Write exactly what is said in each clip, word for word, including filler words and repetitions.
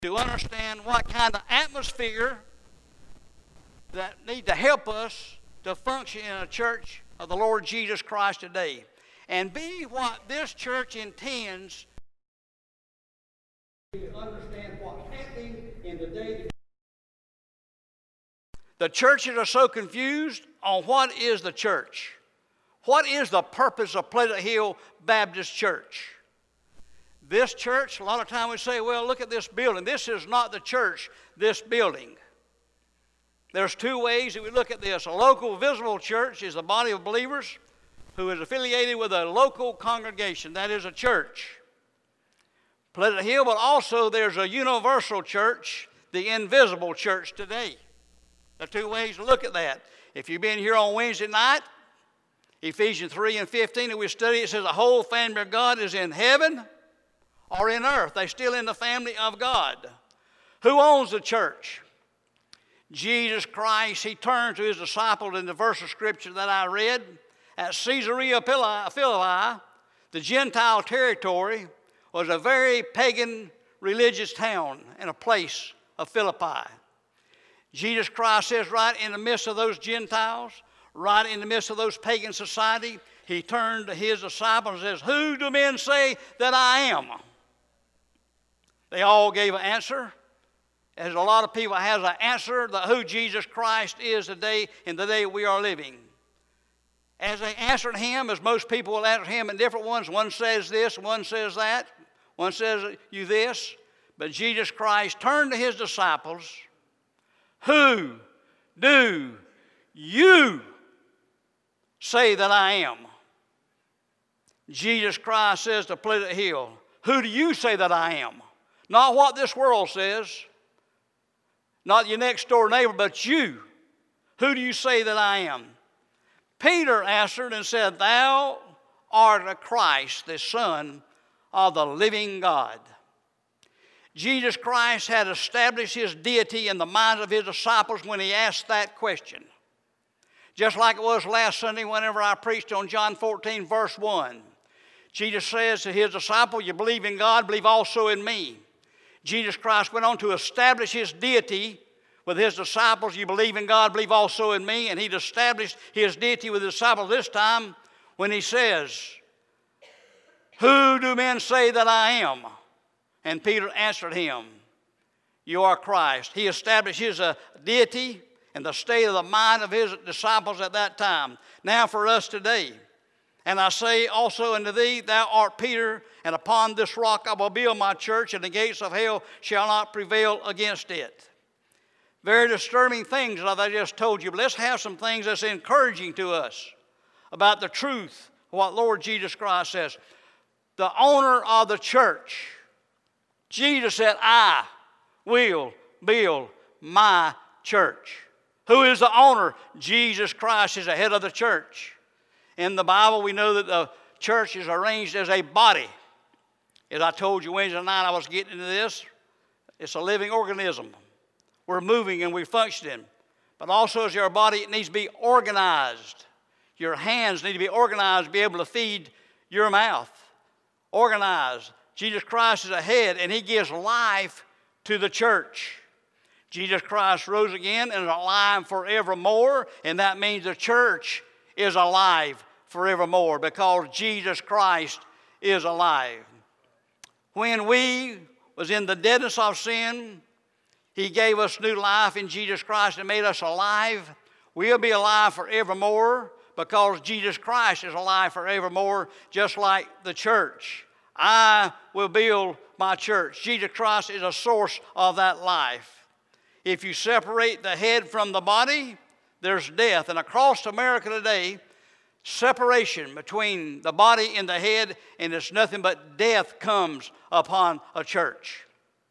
to understand what kind of atmosphere that need to help us to function in a church of the Lord Jesus Christ today, and be what this church intends to understand what's happening in the day. The churches are so confused on what is the church. What is the purpose of Pleasant Hill Baptist Church? This church, a lot of times we say, well, look at this building. This is not the church, this building. There's two ways that we look at this. A local visible church is a body of believers who is affiliated with a local congregation. That is a church. Pleasant Hill, but also there's a universal church, the invisible church today. There are two ways to look at that. If you've been here on Wednesday night, Ephesians three and fifteen, and we study, it says the whole family of God is in heaven or in earth. They're still in the family of God. Who owns the church? Jesus Christ. He turned to his disciples in the verse of Scripture that I read. At Caesarea Philippi, the Gentile territory, was a very pagan religious town and a place of Philippi. Jesus Christ says right in the midst of those Gentiles, right in the midst of those pagan society, he turned to his disciples and says, who do men say that I am? They all gave an answer. As a lot of people has an answer that who Jesus Christ is today in the day we are living. As they answered him, as most people will answer him in different ones, one says this, one says that, one says you this, but Jesus Christ turned to his disciples, who do you say that I am? Jesus Christ says to Pleasant Hill, who do you say that I am? Not what this world says, not your next door neighbor, but you. Who do you say that I am? Peter answered and said, thou art the Christ, the Son of the living God. Jesus Christ had established his deity in the minds of his disciples when he asked that question. Just like it was last Sunday whenever I preached on John fourteen, verse one. Jesus says to his disciples, you believe in God, believe also in me. Jesus Christ went on to establish his deity with his disciples. You believe in God, believe also in me. And he'd established his deity with his disciples this time when he says, who do men say that I am? And Peter answered him, you are Christ. He established his uh, deity and the state of the mind of his disciples at that time. Now for us today. And I say also unto thee, thou art Peter, and upon this rock I will build my church, and the gates of hell shall not prevail against it. Very disturbing things that I just told you, but let's have some things that's encouraging to us about the truth of what Lord Jesus Christ says. The owner of the church, Jesus said, I will build my church. Who is the owner? Jesus Christ is the head of the church. In the Bible, we know that the church is arranged as a body. As I told you Wednesday night, I was getting into this. It's a living organism. We're moving and we're functioning. But also as your body, it needs to be organized. Your hands need to be organized to be able to feed your mouth. Organized. Jesus Christ is a head, and he gives life to the church. Jesus Christ rose again and is alive forevermore, and that means the church is alive forevermore because Jesus Christ is alive. When we was in the deadness of sin, he gave us new life in Jesus Christ and made us alive. We'll be alive forevermore because Jesus Christ is alive forevermore, just like the church. I will build my church. Jesus Christ is a source of that life. If you separate the head from the body, there's death. And across America today, separation between the body and the head, and it's nothing but death comes upon a church.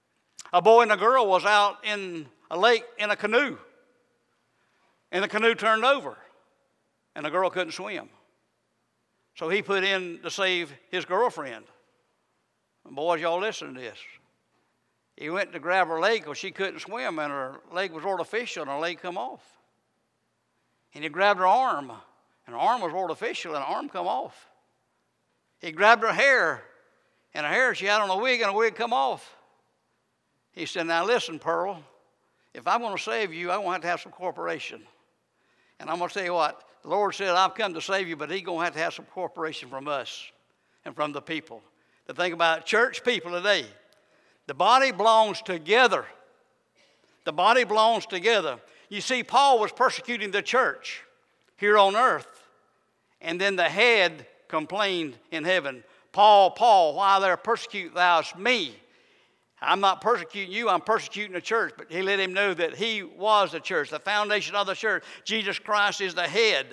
A boy and a girl was out in a lake in a canoe, and the canoe turned over, and the girl couldn't swim. So he put in to save his girlfriend. And boys, y'all listen to this. He went to grab her leg because she couldn't swim, and her leg was artificial, and her leg come off. And he grabbed her arm, and her arm was artificial, and her arm come off. He grabbed her hair, and her hair she had on a wig, and a wig come off. He said, now listen, Pearl, if I'm going to save you, I'm going to have to have some cooperation. And I'm going to tell you what, the Lord said, I've come to save you, but he's going to have to have some cooperation from us and from the people. The thing about church people today, the body belongs together. The body belongs together. You see, Paul was persecuting the church here on earth, and then the head complained in heaven, Paul, Paul, why thou persecutest thou me? I'm not persecuting you, I'm persecuting the church. But he let him know that he was the church, the foundation of the church. Jesus Christ is the head.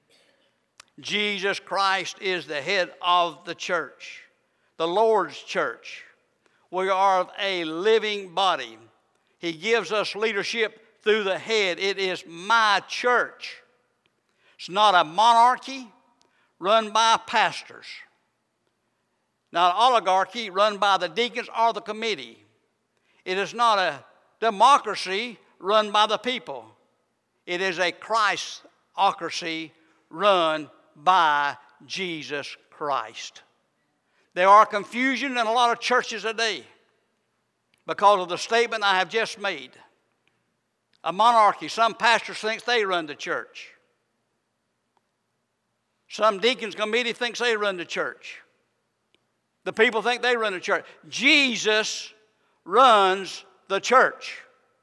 Jesus Christ is the head of the church, the Lord's church. We are a living body. He gives us leadership through the head. It is my church. It's not a monarchy run by pastors. Not an oligarchy run by the deacons or the committee. It is not a democracy run by the people. It is a Christocracy run by Jesus Christ. There are confusion in a lot of churches today because of the statement I have just made. A monarchy. Some pastors think they run the church. Some deacons committee thinks they run the church. The people think they run the church. Jesus runs the church.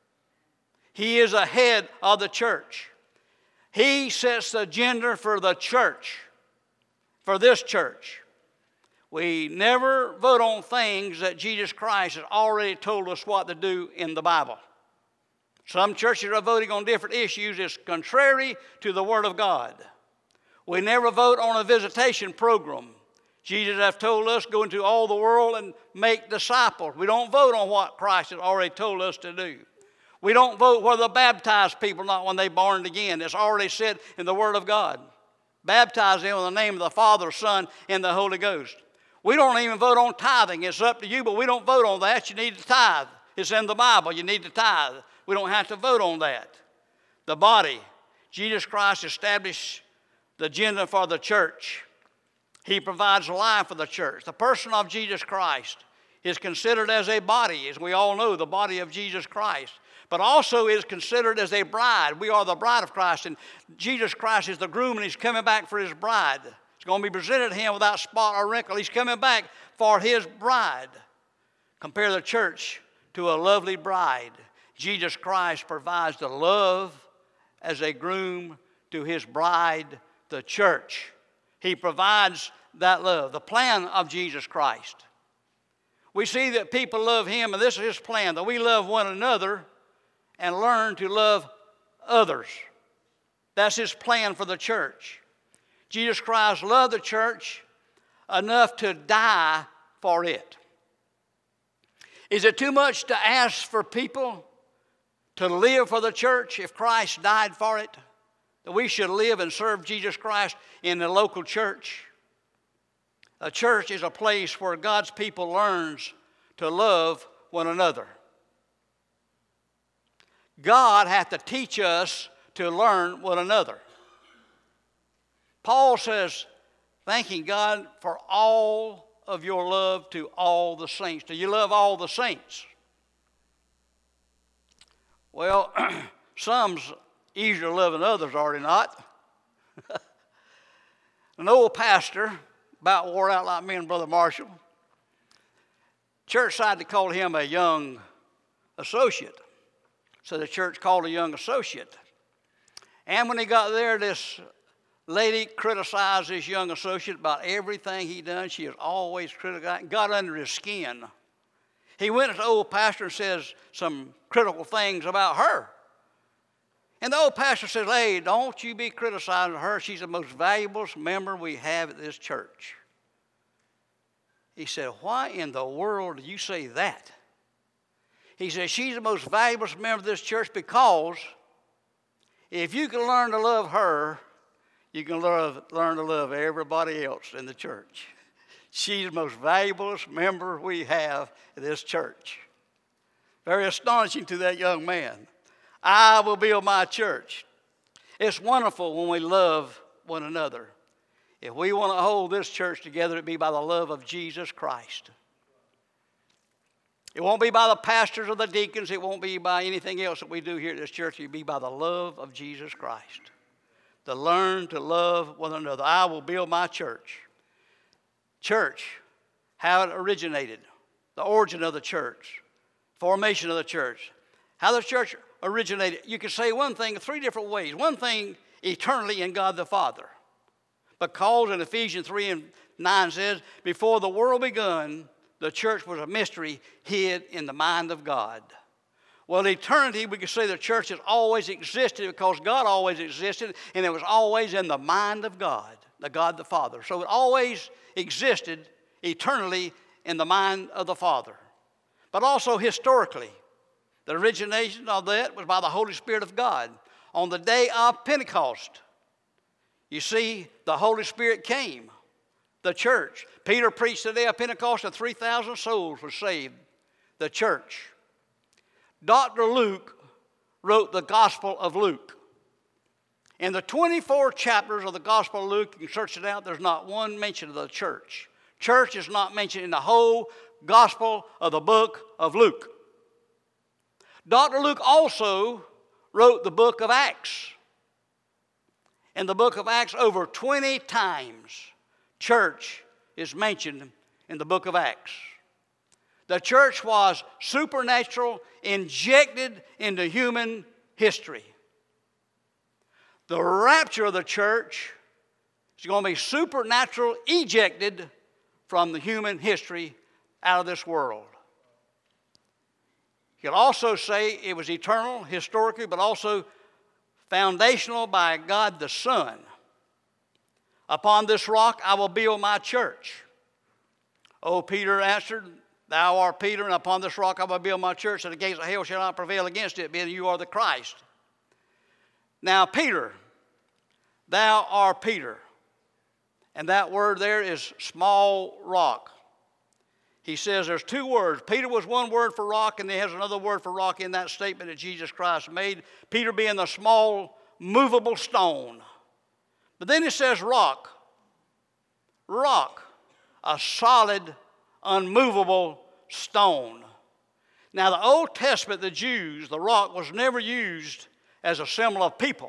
He is a head of the church. He sets the agenda for the church, for this church. We never vote on things that Jesus Christ has already told us what to do in the Bible. Some churches are voting on different issues. It's contrary to the Word of God. We never vote on a visitation program. Jesus has told us, go into all the world and make disciples. We don't vote on what Christ has already told us to do. We don't vote whether to baptize people or not when they're born again. It's already said in the Word of God. Baptize them in the name of the Father, Son, and the Holy Ghost. We don't even vote on tithing. It's up to you, but we don't vote on that. You need to tithe. It's in the Bible. You need to tithe. We don't have to vote on that. The body. Jesus Christ established the agenda for the church. He provides life for the church. The person of Jesus Christ is considered as a body, as we all know, the body of Jesus Christ. But also is considered as a bride. We are the bride of Christ, and Jesus Christ is the groom, and he's coming back for his bride. It's going to be presented to him without spot or wrinkle. He's coming back for his bride. Compare the church to a lovely bride. Jesus Christ provides the love as a groom to his bride, the church. He provides that love, the plan of Jesus Christ. We see that people love him, and this is his plan, that we love one another and learn to love others. That's his plan for the church. Jesus Christ loved the church enough to die for it. Is it too much to ask for people to live for the church if Christ died for it? That we should live and serve Jesus Christ in the local church? A church is a place where God's people learns to love one another. God hath to teach us to learn one another. Paul says, thanking God for all of your love to all the saints. Do you love all the saints? Well, some's easier to love than others, are they not? An old pastor, about wore out like me and Brother Marshall, church decided to call him a young associate. So the church called a young associate. And when he got there, this lady criticized this young associate about everything he done. She was always criticizing, got under his skin. He went to the old pastor and says some critical things about her. And the old pastor says, hey, don't you be criticizing her. She's the most valuable member we have at this church. He said, why in the world do you say that? He said, she's the most valuable member of this church because if you can learn to love her, you can love, learn to love everybody else in the church. She's the most valuable member we have in this church. Very astonishing to that young man. I will build my church. It's wonderful when we love one another. If we want to hold this church together, it'd be by the love of Jesus Christ. It won't be by the pastors or the deacons. It won't be by anything else that we do here at this church. It'll be by the love of Jesus Christ. To learn to love one another. I will build my church. Church, how it originated. The origin of the church. Formation of the church. How the church originated. You can say one thing three different ways. One thing, eternally in God the Father. Because in Ephesians three and nine says, before the world begun, the church was a mystery hid in the mind of God. Well, eternity, we can say the church has always existed because God always existed, and it was always in the mind of God, the God the Father. So it always existed eternally in the mind of the Father. But also historically, the origination of that was by the Holy Spirit of God. On the day of Pentecost, you see, the Holy Spirit came, the church. Peter preached the day of Pentecost, and three thousand souls were saved, the church. Doctor Luke wrote the Gospel of Luke. In the twenty-four chapters of the Gospel of Luke, you can search it out, there's not one mention of the church. Church is not mentioned in the whole Gospel of the book of Luke. Doctor Luke also wrote the book of Acts. In the book of Acts, over twenty times, church is mentioned in the book of Acts. The church was supernatural, injected into human history. The rapture of the church is going to be supernatural, ejected from the human history out of this world. You could also say it was eternal, historically, but also foundational by God the Son. Upon this rock I will build my church. Oh, Peter answered, thou art Peter, and upon this rock I will build my church, and the gates of hell shall not prevail against it, being you are the Christ. Now, Peter, thou art Peter. And that word there is small rock. He says there's two words. Peter was one word for rock, and he has another word for rock in that statement that Jesus Christ made. Peter being the small, movable stone. But then it says rock. Rock. A solid, unmovable stone. Now, the Old Testament, the Jews, the rock was never used as a symbol of people.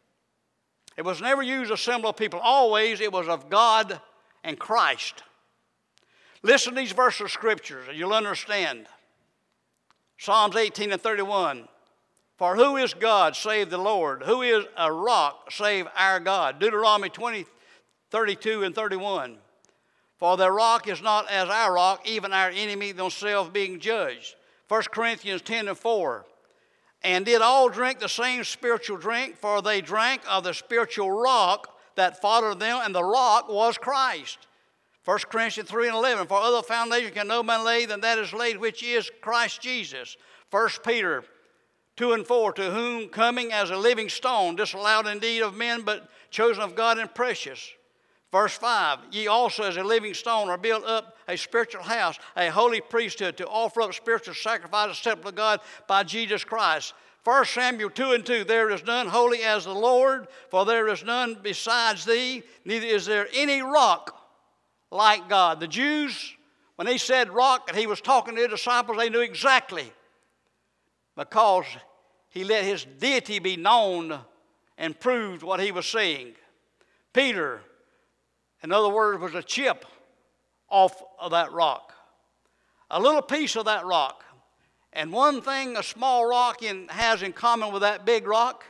It was never used as a symbol of people. Always it was of God and Christ. Listen to these verses of Scriptures and you'll understand. Psalms eighteen and thirty-one. For who is God save the Lord? Who is a rock save our God? Deuteronomy twenty, thirty-two and thirty-one. For their rock is not as our rock, even our enemy themselves being judged. First Corinthians ten and four. And did all drink the same spiritual drink, for they drank of the spiritual rock that followed them, and the rock was Christ. First Corinthians three and eleven. For other foundation can no man lay than that is laid, which is Christ Jesus. First Peter two and four. To whom coming as a living stone, disallowed indeed of men, but chosen of God and precious. Verse five, ye also as a living stone are built up a spiritual house, a holy priesthood, to offer up spiritual sacrifice acceptable to God by Jesus Christ. First Samuel two and two, there is none holy as the Lord, for there is none besides thee, neither is there any rock like God. The Jews, when he said rock and he was talking to the disciples, they knew exactly, because he let his deity be known and proved what he was saying. Peter, in other words, was a chip off of that rock. A little piece of that rock. And one thing a small rock in, has in common with that big rock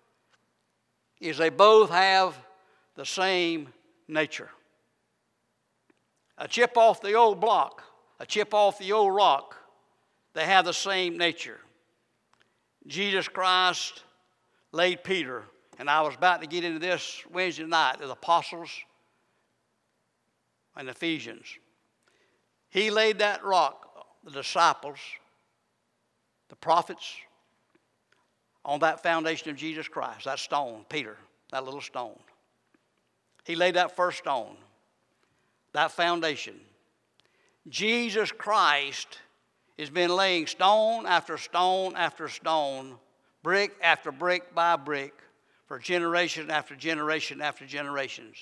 is they both have the same nature. A chip off the old block, a chip off the old rock, they have the same nature. Jesus Christ laid Peter, and I was about to get into this Wednesday night, the apostles and Ephesians. He laid that rock, the disciples, the prophets, on that foundation of Jesus Christ, that stone, Peter, that little stone. He laid that first stone, that foundation. Jesus Christ has been laying stone after stone after stone, brick after brick by brick, for generation after generation after generations.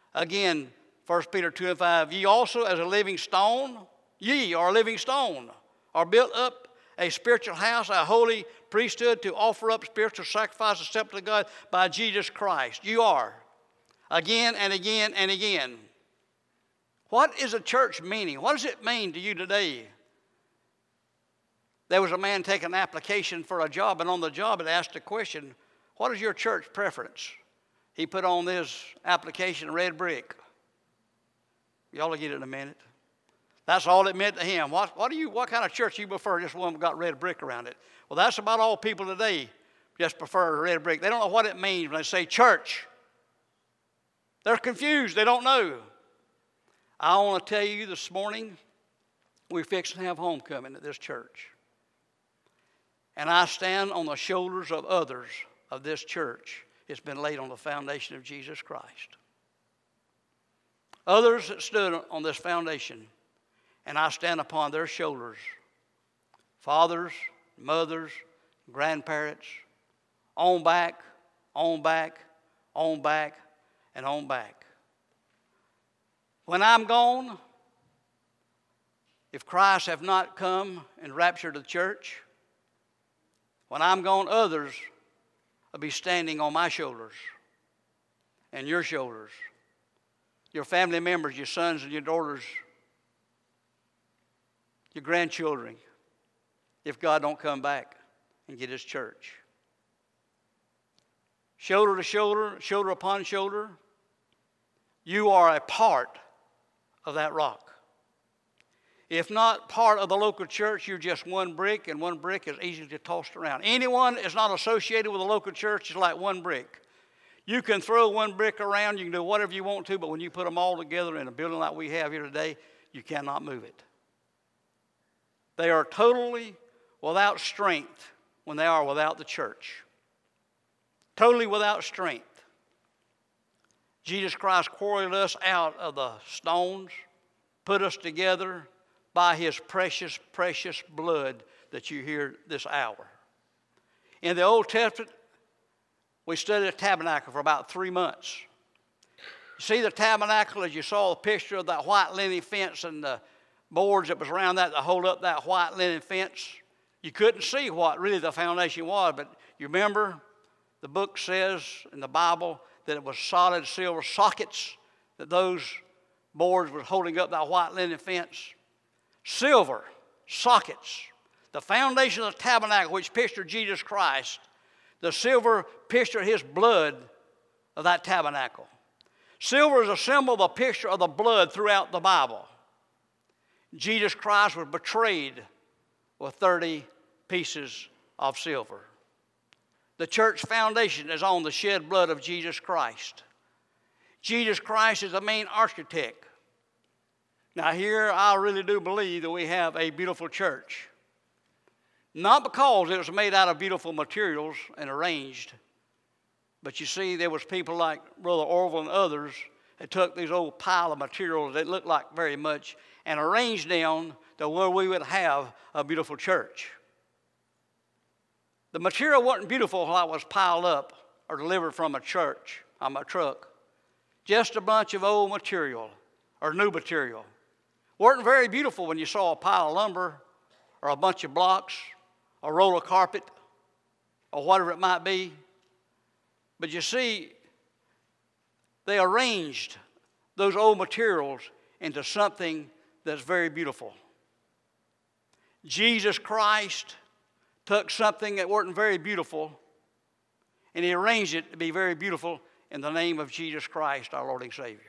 Again, First Peter two and five, ye also as a living stone, ye are a living stone, or built up a spiritual house, a holy priesthood to offer up spiritual sacrifices acceptable to God by Jesus Christ. You are. Again and again and again. What is a church meaning? What does it mean to you today? There was a man taking an application for a job, and on the job it asked a question, what is your church preference? He put on this application red brick. Y'all will get it in a minute. That's all it meant to him. What, what, do you, what kind of church do you prefer? Just one that got red brick around it. Well, that's about all people today just prefer red brick. They don't know what it means when they say church. They're confused. They don't know. I want to tell you this morning, we're fixing to have homecoming at this church. And I stand on the shoulders of others of this church. It's been laid on the foundation of Jesus Christ. Others that stood on this foundation, and I stand upon their shoulders. Fathers, mothers, grandparents, on back, on back, on back, and on back. When I'm gone, if Christ have not come and raptured the church, when I'm gone, others will be standing on my shoulders and your shoulders, your family members, your sons and your daughters, your grandchildren, if God don't come back and get his church. Shoulder to shoulder, shoulder upon shoulder, you are a part of that rock. If not part of the local church, you're just one brick, and one brick is easily tossed around. Anyone that's not associated with a local church is like one brick. You can throw one brick around, you can do whatever you want to, but when you put them all together in a building like we have here today, you cannot move it. They are totally without strength when they are without the church. Totally without strength. Jesus Christ quarried us out of the stones, put us together by his precious, precious blood that you hear this hour. In the Old Testament, we studied the tabernacle for about three months. You see the tabernacle as you saw a picture of that white linen fence and the boards that was around that to hold up that white linen fence. You couldn't see what really the foundation was, but you remember the book says in the Bible that it was solid silver sockets that those boards were holding up that white linen fence. Silver sockets. The foundation of the tabernacle, which pictured Jesus Christ. The silver pictured his blood of that tabernacle. Silver is a symbol of a picture of the blood throughout the Bible. Jesus Christ was betrayed with thirty pieces of silver. The church foundation is on the shed blood of Jesus Christ. Jesus Christ is the main architect. Now here I really do believe that we have a beautiful church. Not because it was made out of beautiful materials and arranged, but you see there was people like Brother Orville and others that took these old pile of materials that looked like very much and arranged them to where we would have a beautiful church. The material wasn't beautiful while it was piled up or delivered from a church on a truck. Just a bunch of old material or new material. Wasn't very beautiful when you saw a pile of lumber or a bunch of blocks, a roll of carpet, or whatever it might be. But you see, they arranged those old materials into something that's very beautiful. Jesus Christ took something that wasn't very beautiful and he arranged it to be very beautiful in the name of Jesus Christ, our Lord and Savior.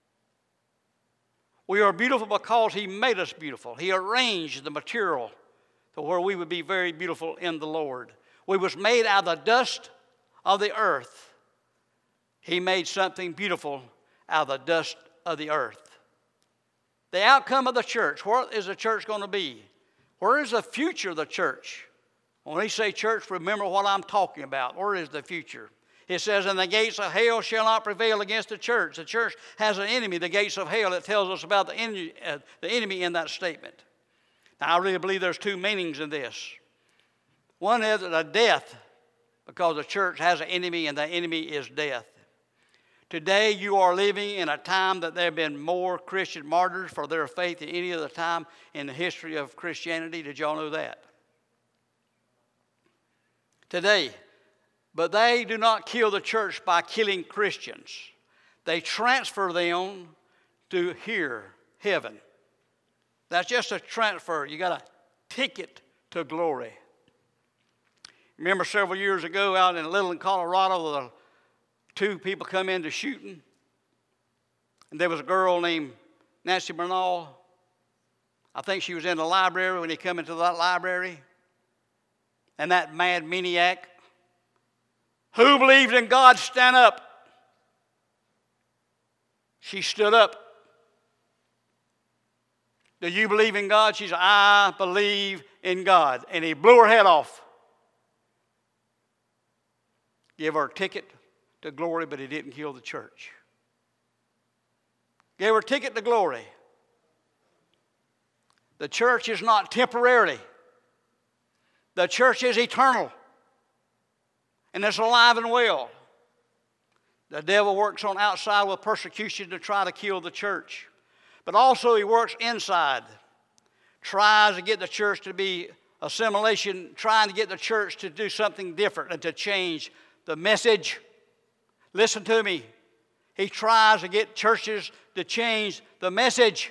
We are beautiful because he made us beautiful. He arranged the material to where we would be very beautiful in the Lord. We was made out of the dust of the earth. He made something beautiful out of the dust of the earth. The outcome of the church, what is the church going to be? Where is the future of the church? When we say church, remember what I'm talking about. Where is the future? It says, and the gates of hell shall not prevail against the church. The church has an enemy, the gates of hell. It tells us about the enemy, uh, the enemy in that statement. Now, I really believe there's two meanings in this. One is a death, because the church has an enemy, and the enemy is death. Today you are living in a time that there have been more Christian martyrs for their faith than any other time in the history of Christianity. Did y'all know that? Today. But they do not kill the church by killing Christians. They transfer them to here, heaven. That's just a transfer. You got a ticket to glory. Remember several years ago out in Littleton, Colorado, the two people come into shooting. And there was a girl named Nancy Bernal. I think she was in the library when he come into that library. And that mad maniac, who believes in God, stand up. She stood up. Do you believe in God? She said, I believe in God. And he blew her head off. Give her a ticket to glory, but he didn't kill the church. Gave her a ticket to glory. The church is not temporary. The church is eternal. And it's alive and well. The devil works on outside with persecution to try to kill the church. But also he works inside. Tries to get the church to be assimilation, trying to get the church to do something different and to change the message. Listen to me. He tries to get churches to change the message.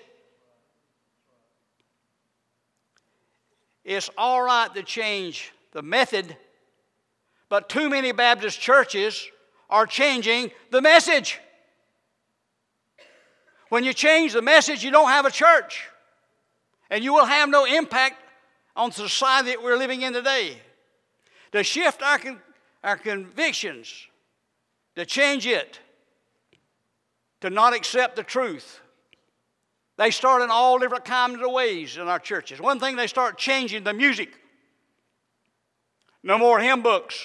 It's all right to change the method, but too many Baptist churches are changing the message. When you change the message, you don't have a church. And you will have no impact on the society that we're living in today. To shift our, con- our convictions, to change it, to not accept the truth. They start in all different kinds of ways in our churches. One thing, they start changing the music. No more hymn books.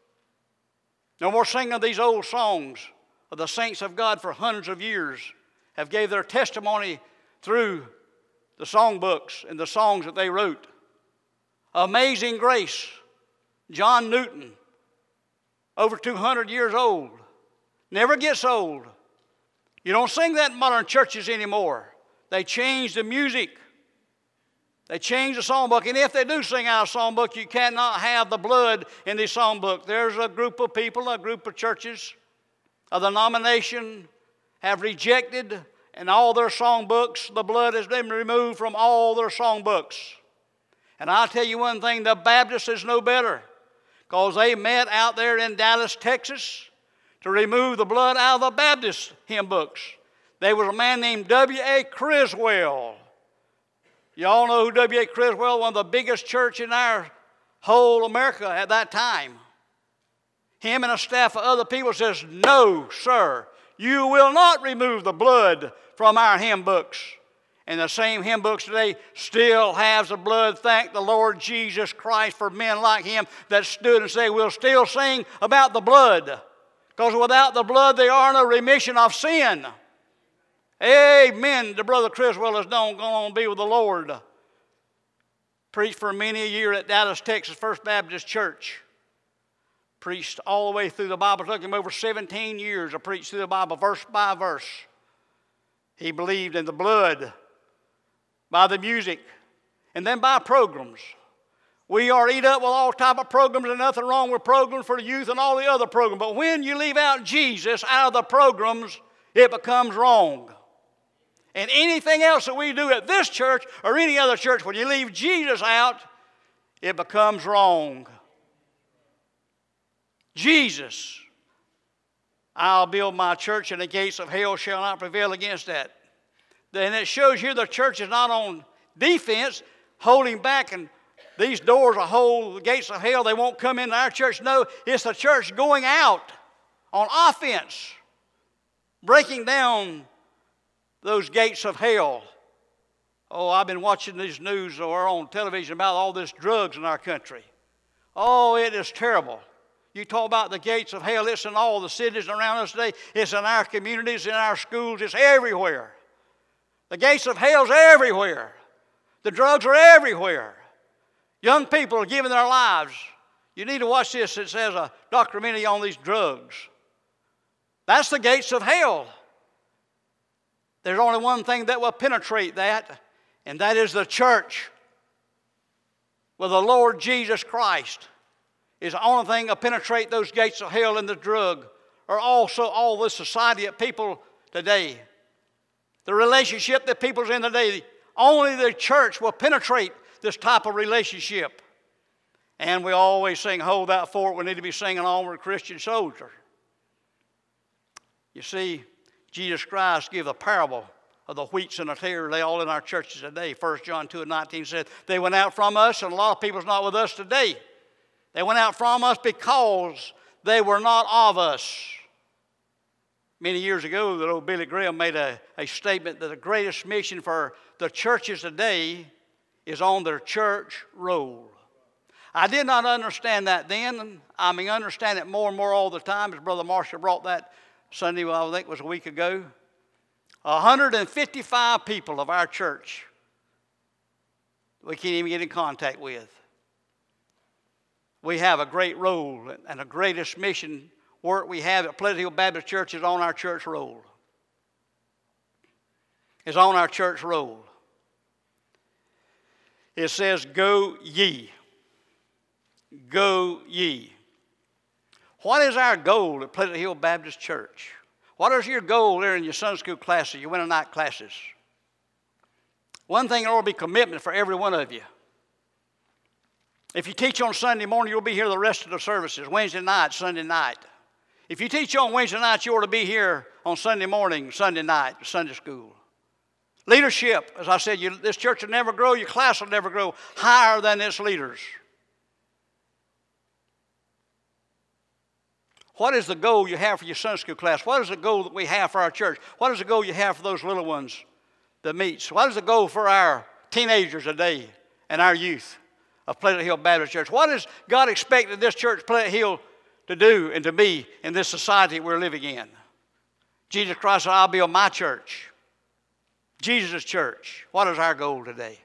No more singing these old songs of the saints of God for hundreds of years have gave their testimony through the songbooks and the songs that they wrote. Amazing Grace, John Newton, over two hundred years old, never gets old. You don't sing that in modern churches anymore. They change the music. They change the songbook. And if they do sing out a songbook, you cannot have the blood in the songbook. There's a group of people, a group of churches, a denomination have rejected in all their songbooks. The blood has been removed from all their songbooks. And I'll tell you one thing, the Baptists is no better, because they met out there in Dallas, Texas, to remove the blood out of the Baptist hymn books. There was a man named W A Criswell. You all know who W A Criswell, one of the biggest church in our whole America at that time. Him and a staff of other people says, no, sir, you will not remove the blood from our hymn books. And the same hymn books today still has the blood. Thank the Lord Jesus Christ for men like him that stood and said, we'll still sing about the blood. Because without the blood, there are no remission of sin. Amen. The brother Criswell has gone on to be with the Lord. Preached for many a year at Dallas, Texas, First Baptist Church. Preached all the way through the Bible. It took him over seventeen years to preach through the Bible, verse by verse. He believed in the blood, by the music, and then by programs. We are eat up with all type of programs, and nothing wrong with programs for the youth and all the other programs. But when you leave out Jesus out of the programs, it becomes wrong. And anything else that we do at this church or any other church, when you leave Jesus out, it becomes wrong. Jesus, I'll build my church, and the gates of hell shall not prevail against that. And it shows you the church is not on defense, holding back, and these doors will hold the gates of hell. They won't come into our church. No, it's the church going out on offense, breaking down those gates of hell. Oh, I've been watching this news or on television about all this drugs in our country. Oh, it is terrible. You talk about the gates of hell, it's in all the cities around us today. It's in our communities, in our schools, it's everywhere. The gates of hell's everywhere. The drugs are everywhere. Young people are giving their lives. You need to watch this. It says a documentary on these drugs. That's the gates of hell. There's only one thing that will penetrate that, and that is the church with the Lord Jesus Christ. Is the only thing that will penetrate those gates of hell and the drug, or also all the society of people today. The relationship that people's in today, only the church will penetrate this type of relationship. And we always sing, hold that fort. We need to be singing onward, Christian soldier. You see, Jesus Christ gave a parable of the wheats and the tares. They all in our churches today. First John two and nineteen said, they went out from us, and a lot of people's not with us today. They went out from us because they were not of us. Many years ago, that old Billy Graham made a, a statement that the greatest mission for the churches today is on their church roll. I did not understand that then, and I mean understand it more and more all the time, as Brother Marshall brought that Sunday, well, I think it was a week ago. one hundred fifty-five people of our church we can't even get in contact with. We have a great role, and the greatest mission work we have at Pleasant Hill Baptist Church is on our church roll. Is on our church roll. It says, go ye. Go ye. What is our goal at Pleasant Hill Baptist Church? What is your goal there in your Sunday school classes, your Wednesday night classes? One thing, there will be commitment for every one of you. If you teach on Sunday morning, you'll be here the rest of the services, Wednesday night, Sunday night. If you teach on Wednesday night, you ought to be here on Sunday morning, Sunday night, Sunday school. Leadership, as I said, you, this church will never grow, your class will never grow higher than its leaders. What is the goal you have for your Sunday school class? What is the goal that we have for our church? What is the goal you have for those little ones that meets? What is the goal for our teenagers today and our youth of Pleasant Hill Baptist Church? What does God expected this church, Pleasant Hill, to do and to be in this society we're living in? Jesus Christ said, I'll build my church. Jesus' church. What is our goal today?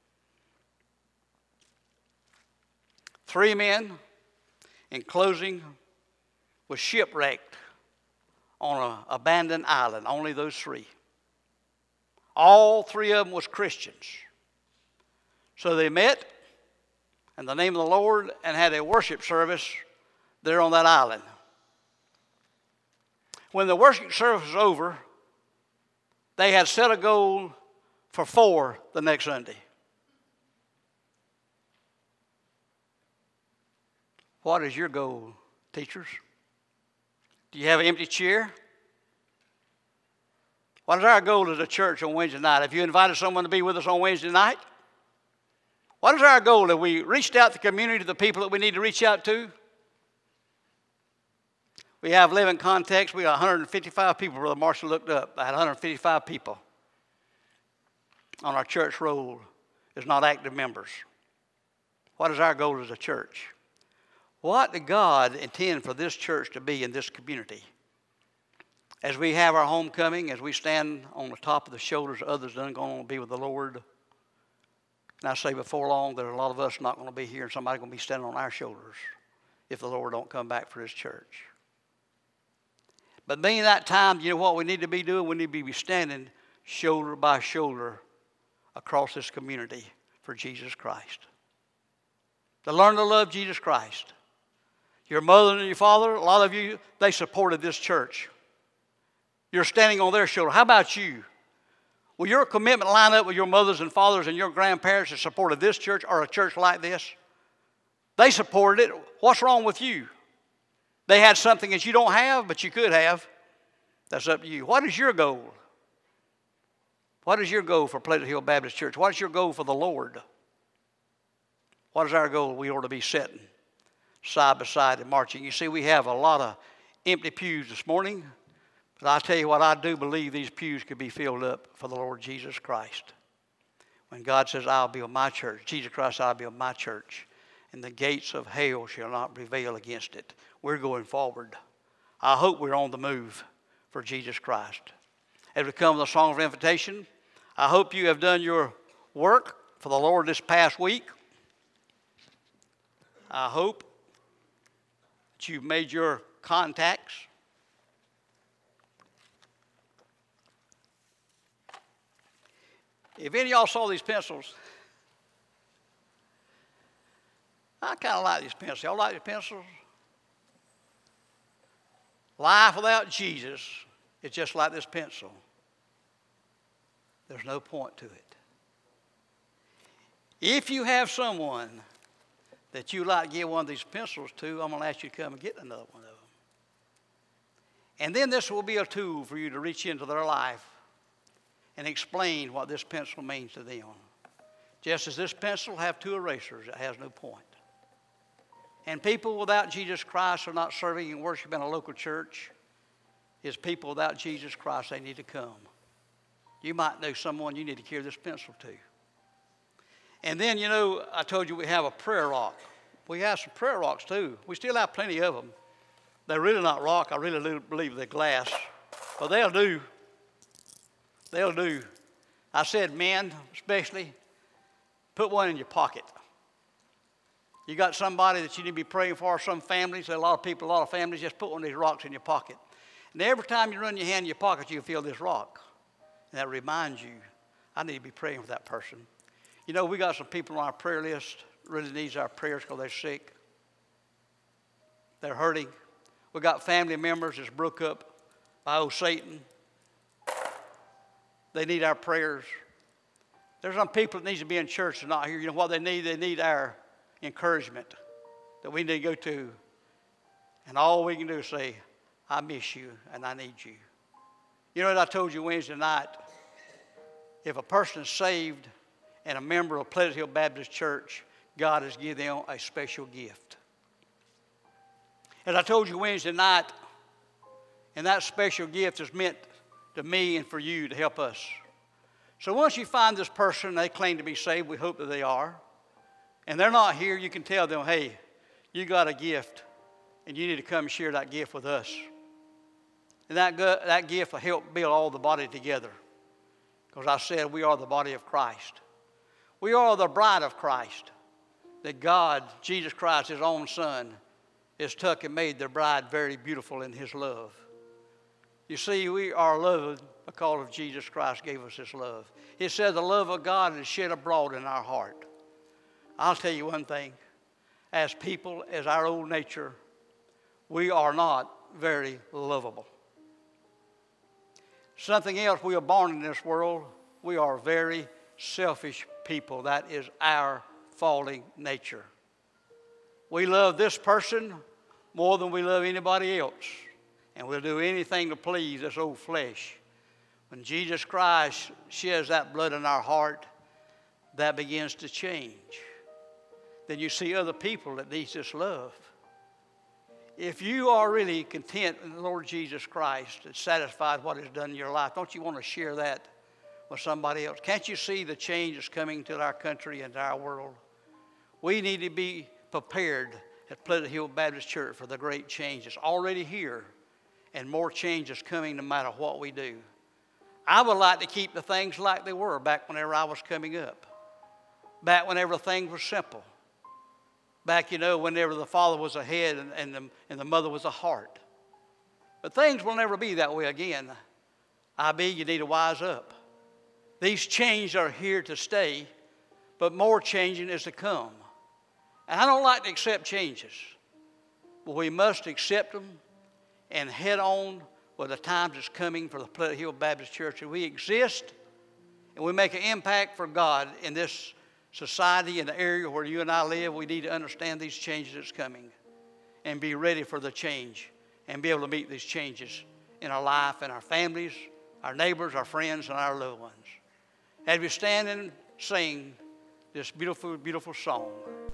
Three men, in closing, was shipwrecked on an abandoned island. Only those three. All three of them was Christians. So they met in the name of the Lord and had a worship service there on that island. When the worship service was over, they had set a goal for four the next Sunday. What is your goal, teachers? Do you have an empty chair? What is our goal as a church on Wednesday night? Have you invited someone to be with us on Wednesday night? What is our goal? Have we reached out to the community, to the people that we need to reach out to? We have living context. We got one hundred fifty-five people. Brother Marshall looked up. I had one hundred fifty-five people on our church roll as not active members. What is our goal as a church? What did God intend for this church to be in this community? As we have our homecoming, as we stand on the top of the shoulders of others that are going to be with the Lord, and I say before long that a lot of us are not going to be here, and somebody's going to be standing on our shoulders if the Lord don't come back for his church. But being that time, you know what we need to be doing? We need to be standing shoulder by shoulder across this community for Jesus Christ. To learn to love Jesus Christ. Your mother and your father, a lot of you, they supported this church. You're standing on their shoulder. How about you? Will your commitment line up with your mothers and fathers and your grandparents that supported this church or a church like this? They supported it. What's wrong with you? They had something that you don't have, but you could have. That's up to you. What is your goal? What is your goal for Pleasant Hill Baptist Church? What is your goal for the Lord? What is our goal? We ought to be sitting side by side and marching. You see, we have a lot of empty pews this morning, but I tell you what, I do believe these pews could be filled up for the Lord Jesus Christ. When God says, I'll build my church, Jesus Christ, I'll build my church, and the gates of hell shall not prevail against it. We're going forward. I hope we're on the move for Jesus Christ. As we come to the song of invitation, I hope you have done your work for the Lord this past week. I hope that you've made your contacts. If any of y'all saw these pencils, I kind of like these pencils. Y'all like these pencils? Life without Jesus is just like this pencil. There's no point to it. If you have someone that you like to give one of these pencils to, I'm going to ask you to come and get another one of them. And then this will be a tool for you to reach into their life and explain what this pencil means to them. Just as this pencil have two erasers, it has no point. And people without Jesus Christ are not serving and worshiping in a local church. Is people without Jesus Christ, they need to come. You might know someone you need to carry this pencil to. And then, you know, I told you we have a prayer rock. We have some prayer rocks, too. We still have plenty of them. They're really not rock. I really do believe they're glass. But they'll do. They'll do. I said, men, especially, put one in your pocket. You got somebody that you need to be praying for, some families, a lot of people, a lot of families, just put one of these rocks in your pocket. And every time you run your hand in your pocket, you'll feel this rock. And that reminds you, I need to be praying for that person. You know, we got some people on our prayer list really needs our prayers because they're sick. They're hurting. We got family members that's broke up by old Satan. They need our prayers. There's some people that need to be in church and not here. You know what they need? They need our encouragement that we need to go to. And all we can do is say, I miss you and I need you. You know what I told you Wednesday night? If a person is saved and a member of Pleasant Hill Baptist Church, God has given them a special gift. As I told you Wednesday night, and that special gift is meant to me and for you to help us. So once you find this person, they claim to be saved, we hope that they are, and they're not here, you can tell them, hey, you got a gift, and you need to come share that gift with us. And that, that gift will help build all the body together. Because I said we are the body of Christ. We are the bride of Christ. That God, Jesus Christ, His own Son, has took and made the bride very beautiful in His love. You see, we are loved because of Jesus Christ gave us His love. It says the love of God is shed abroad in our heart. I'll tell you one thing. As people, as our old nature, we are not very lovable. Something else, we are born in this world. We are very selfish people. That is our falling nature. We love this person more than we love anybody else. And we'll do anything to please this old flesh. When Jesus Christ sheds that blood in our heart, that begins to change. Then you see other people that need this love. If you are really content in the Lord Jesus Christ and satisfied with what He's done in your life, don't you want to share that with somebody else? Can't you see the change that's coming to our country and to our world? We need to be prepared at Pleasant Hill Baptist Church for the great change that's already here, and more change is coming no matter what we do. I would like to keep the things like they were back whenever I was coming up, back when everything was simple. Back, you know, whenever the father was a head and, and, the, and the mother was a heart. But things will never be that way again. I B, you need to wise up. These changes are here to stay, but more changing is to come. And I don't like to accept changes, but we must accept them and head on with the times that's coming for the Pleasant Hill Baptist Church. And we exist and we make an impact for God in this society, in the area where you and I live. We need to understand these changes that's coming and be ready for the change and be able to meet these changes in our life and our families, our neighbors, our friends, and our loved ones. As we stand and sing this beautiful, beautiful song.